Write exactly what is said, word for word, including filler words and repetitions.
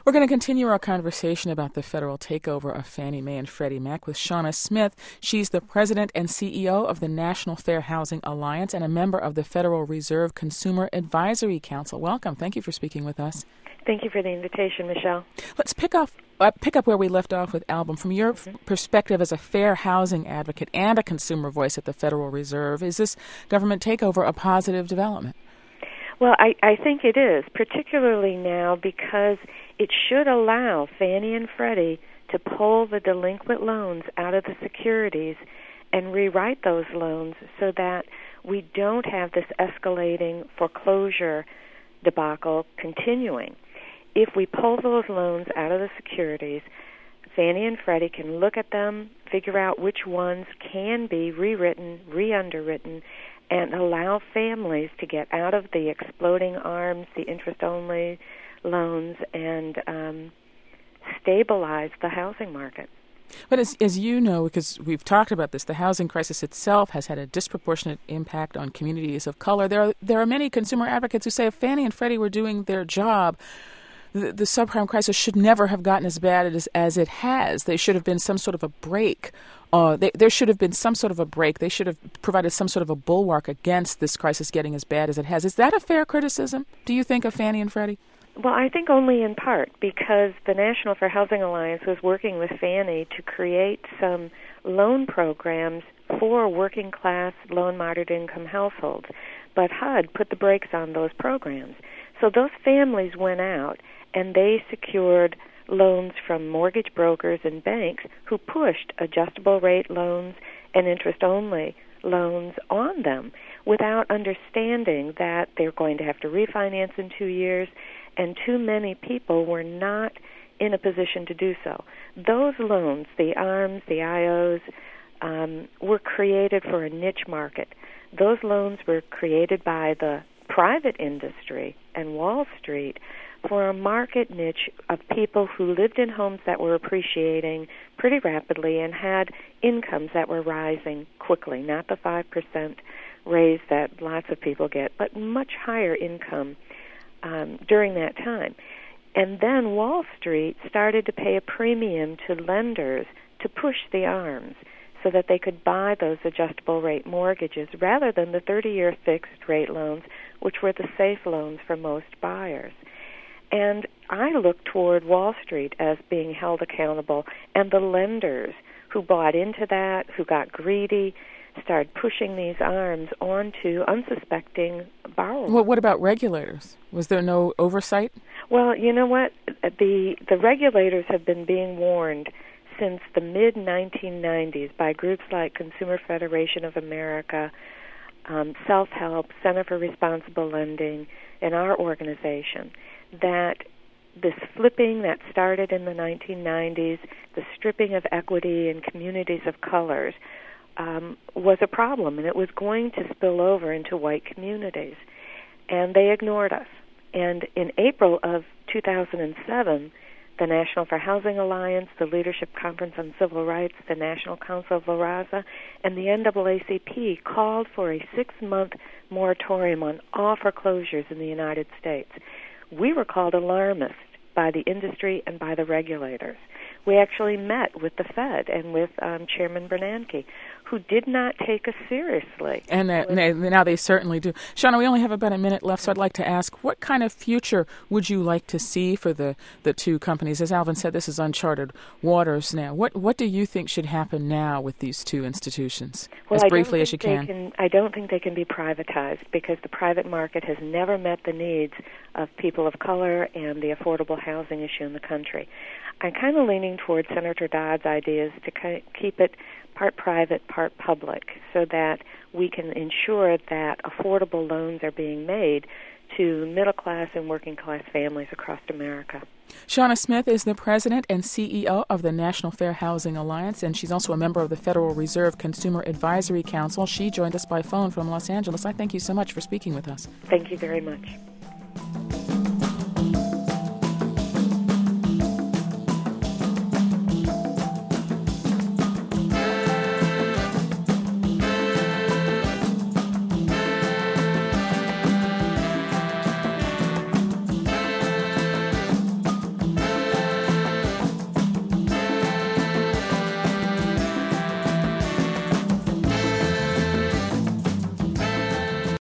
We're going to continue our conversation about the federal takeover of Fannie Mae and Freddie Mac with Shawna Smith. She's the president and C E O of the National Fair Housing Alliance and a member of the Federal Reserve Consumer Advisory Council. Welcome. Thank you for speaking with us. Thank you for the invitation, Michelle. Let's pick off uh, pick up where we left off with Album. From your mm-hmm. perspective as a fair housing advocate and a consumer voice at the Federal Reserve, is this government takeover a positive development? Well, I, I think it is, particularly now because it should allow Fannie and Freddie to pull the delinquent loans out of the securities and rewrite those loans so that we don't have this escalating foreclosure debacle continuing. If we pull those loans out of the securities, Fannie and Freddie can look at them, figure out which ones can be rewritten, re-underwritten, and allow families to get out of the exploding arms, the interest-only loans, and um, stabilize the housing market. But as, as you know, because we've talked about this, the housing crisis itself has had a disproportionate impact on communities of color. There are, there are many consumer advocates who say if Fannie and Freddie were doing their job, the, the subprime crisis should never have gotten as bad as, as it has. There should have been some sort of a break. Uh, they, there should have been some sort of a break. They should have provided some sort of a bulwark against this crisis getting as bad as it has. Is that a fair criticism, do you think, of Fannie and Freddie? Well, I think only in part, because the National Fair Housing Alliance was working with Fannie to create some loan programs for working-class, low and moderate-income households. But H U D put the brakes on those programs. So those families went out and they secured loans from mortgage brokers and banks who pushed adjustable-rate loans and interest-only loans on them without understanding that they're going to have to refinance in two years, and too many people were not in a position to do so. Those loans, the ARMs, the I Os, um, were created for a niche market. Those loans were created by the private industry and Wall Street for a market niche of people who lived in homes that were appreciating pretty rapidly and had incomes that were rising quickly, not the five percent raise that lots of people get, but much higher income um, during that time. And then Wall Street started to pay a premium to lenders to push the arms so that they could buy those adjustable rate mortgages rather than the thirty-year fixed rate loans, which were the safe loans for most buyers. And I look toward Wall Street as being held accountable, and the lenders who bought into that, who got greedy, started pushing these arms onto unsuspecting borrowers. Well, what about regulators? Was there no oversight? Well, you know what? The the regulators have been being warned since the mid nineteen nineties by groups like Consumer Federation of America, um, Self-Help, Center for Responsible Lending, and our organization, that this flipping that started in the nineteen nineties, the stripping of equity in communities of colors, um, was a problem, and it was going to spill over into white communities. And they ignored us. And in April of two thousand seven, the National Fair Housing Alliance, the Leadership Conference on Civil Rights, the National Council of La Raza, and the N double A C P called for a six-month moratorium on all foreclosures in the United States. We were called alarmists by the industry and by the regulators. We actually met with the Fed and with um, Chairman Bernanke, who did not take us seriously. And uh, now they certainly do. Shawna, we only have about a minute left, so I'd like to ask, what kind of future would you like to see for the, the two companies? As Alvin said, this is uncharted waters now. What what do you think should happen now with these two institutions, well, as I briefly as you can. can? can? I don't think they can be privatized because the private market has never met the needs of people of color and the affordable housing issue in the country. I'm kind of leaning towards Senator Dodd's ideas to keep it part private, part public, so that we can ensure that affordable loans are being made to middle-class and working-class families across America. Shawna Smith is the president and C E O of the National Fair Housing Alliance, and she's also a member of the Federal Reserve Consumer Advisory Council. She joined us by phone from Los Angeles. I thank you so much for speaking with us. Thank you very much.